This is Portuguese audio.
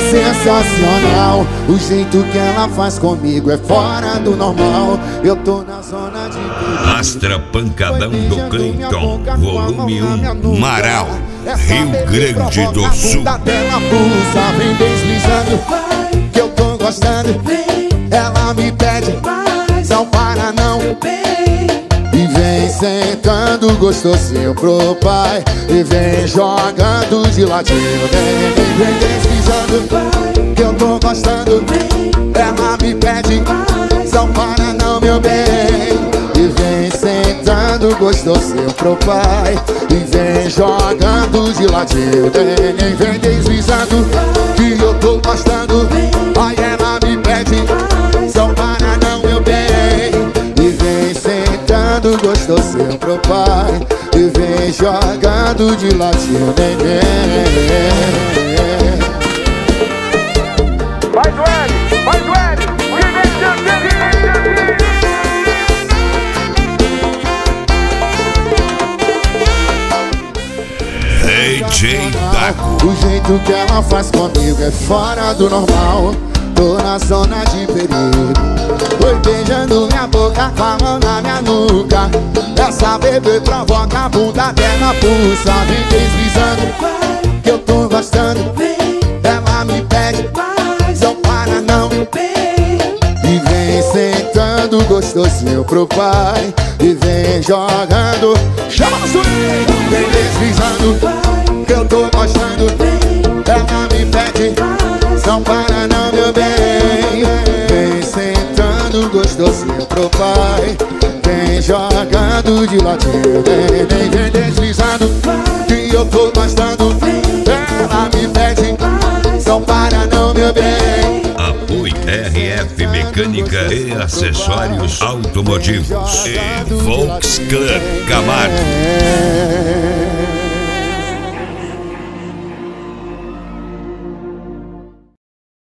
sensacional. O jeito que ela faz comigo é fora do normal. Eu tô na zona de perigo. Astra Pancadão do Cleiton, volume 1, Marau, Rio Grande do Sul. A dela pulsa, vem deslizando, que eu tô gostando. Ela me pede, não para não. E vem sentando gostosinho pro pai. E vem jogando de ladinho. Vem deslizando, que eu tô gostando. Ela me pede, não para não, meu bem. E vem sentando gostosinho pro pai. E vem jogando de ladinho. Vem deslizando, que eu tô gostando. Aí ela me pede, não para não, meu bem. E vem sentando gostosinho pro pai. E vem jogando de ladinho, Faz o L, faz o L. DJ Dago. O jeito que ela faz comigo é fora do normal. Tô na zona de perigo. Foi beijando minha boca com a mão na minha nuca. Essa bebê provoca a bunda dela pulsa. Vem deslizando, que eu tô gostando. Ela me pede, não para não. E vem sentando gostosinho pro pai. E vem jogando, chama a swing. Vem deslizando, que eu tô gostando. Ela me pede, não para não, meu bem. Vem sentando gostosinho pro pai. Vem jogando de ladinho. Vem deslizando, que eu tô gostando. Ela me pede, não para não, meu bem. Apoio RF Mecânica e Acessórios Automotivos e Volks Club Camargo.